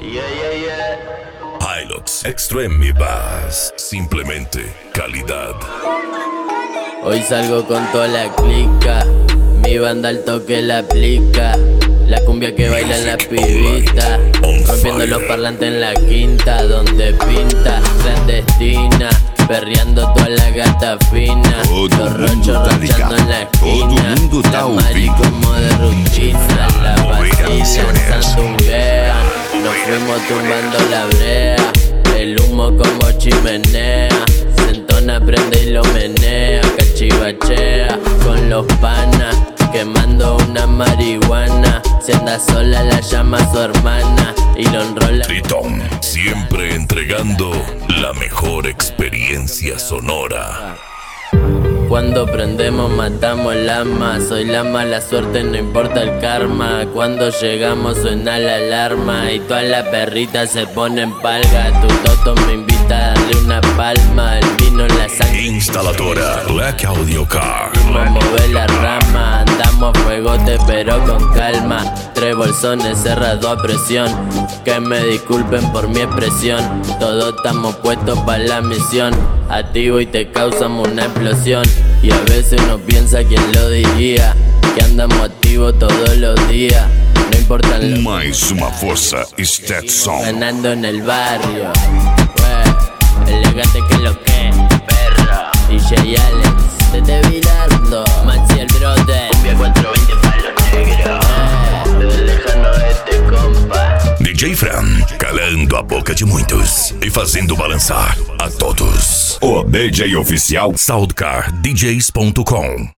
Hilux Extreme Bass, simplemente calidad. Hoy salgo con toda la clica, mi banda al toque la aplica. La cumbia que bailan las pibitas, rompiendo los parlantes en la quinta, donde pinta, clandestina, perreando toda la gata fina. Los rochos rochando en la esquina, la mari como de rutina, la vacila zumbean, nos fuimos tumbando la brea. El humo como chimenea, se entona, prende y lo menea, cachivachea con los panas, quemando una marihuana. Si anda sola la llama a su hermana y lo enrola. Tritón, siempre entregando la mejor experiencia sonora. Cuando prendemos matamos lama, soy la mala suerte, no importa el karma. Cuando llegamos suena la alarma y todas las perritas se ponen palga. Tu toto me invita a darle una palma, el vino en la sangre. Instaladora Black Audio Car. Vamos a mover la rama, andamos fuegote pero con calma. 3 bolsones cerrados a presión, que me disculpen por mi expresión. Todos estamos puestos para la misión, activo y te causamos una explosión. Y a veces uno piensa quién lo diría, que andamos activos todos los días. No importa lo Mais uma força Stetson. ganando en el barrio, elegante que lo que, perro. DJ Alex, te debilando, Maxi el brother, cumbia 420 palos negros, desde lejano este compa. DJ Fran, calando a boca de muitos e fazendo balançar a todos. O DJ oficial SoundcarDJs.com.